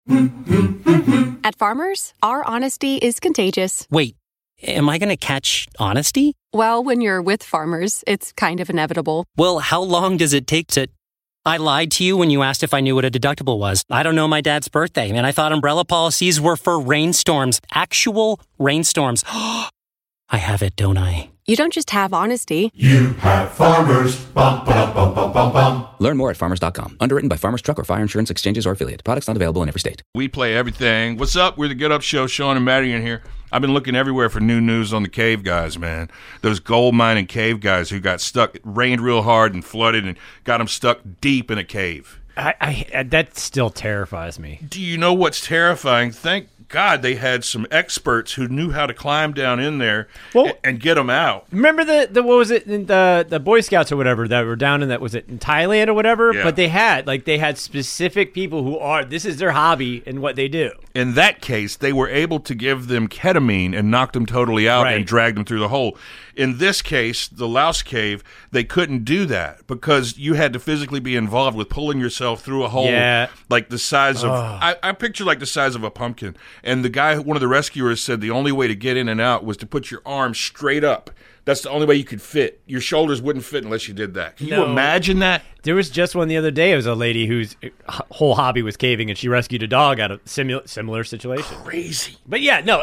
At Farmers, our honesty is contagious. Wait, am I going to catch honesty? Well, when you're with Farmers, it's kind of inevitable. Well, how long does it take to... I lied to you when you asked if I knew what a deductible was. I don't know my dad's birthday, and I thought umbrella policies were for rainstorms. Actual rainstorms. I have it, don't I? You don't just have honesty. You have Farmers. Bum, ba, bum, bum, bum, bum. Learn more at farmers.com. Underwritten by Farmers Truck or Fire Insurance Exchanges or Affiliate. Products not available in every state. We play everything. What's up? We're the Get Up Show. Sean and Maddie in here. I've been looking everywhere for new news on the cave guys, man. Those gold mining cave guys who got stuck. It rained real hard and flooded and got them stuck deep in a cave. That still terrifies me. Do you know what's terrifying? Thank God they had some experts who knew how to climb down in there and get them out. Remember the what was it, the Boy Scouts or whatever that were down in that, was it in Thailand or whatever? Yeah. But they had specific people who this is their hobby and what they do. In that case, they were able to give them ketamine and knock them totally out and drag them through the hole. In this case, the Louse Cave, they couldn't do that because you had to physically be involved with pulling yourself through a hole like the size of, I picture like the size of a pumpkin. And the guy, one of the rescuers said the only way to get in and out was to put your arms straight up. That's the only way you could fit. Your shoulders wouldn't fit unless you did that. Can you imagine that? There was just one the other day. It was a lady whose whole hobby was caving, and she rescued a dog out of similar situation. Crazy. But yeah, no.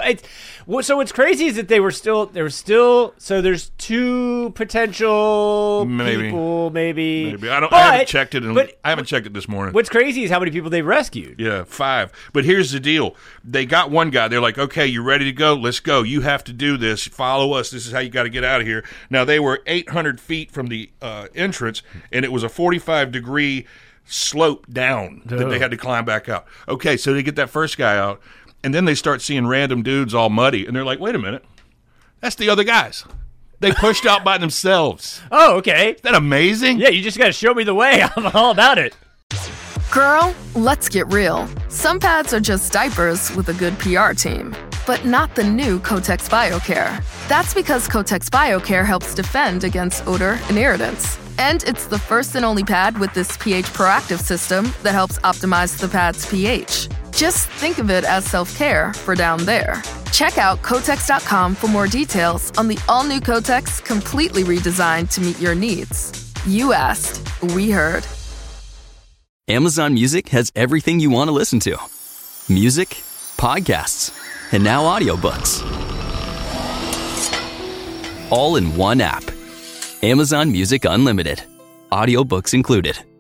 So what's crazy is that there were still. So there's two potential people, maybe. I haven't checked it. I haven't checked it this morning. What's crazy is how many people they rescued. Yeah, 5. But here's the deal. They got one guy. They're like, okay, you ready to go? Let's go. You have to do this. Follow us. This is how you got to get out of here. Now, they were 800 feet from the entrance, and it was a 45-degree slope down that they had to climb back out. Okay, so they get that first guy out, and then they start seeing random dudes all muddy, and they're like, wait a minute. That's the other guys. They pushed out by themselves. Oh, okay. Isn't that amazing? Yeah, you just got to show me the way. I'm all about it. Girl, let's get real. Some pads are just diapers with a good PR team. But not the new Kotex BioCare. That's because Kotex BioCare helps defend against odor and irritants. And it's the first and only pad with this pH proactive system that helps optimize the pad's pH. Just think of it as self-care for down there. Check out Kotex.com for more details on the all-new Kotex, completely redesigned to meet your needs. You asked, we heard. Amazon Music has everything you want to listen to. Music, podcasts, and now audiobooks. All in one app. Amazon Music Unlimited. Audiobooks included.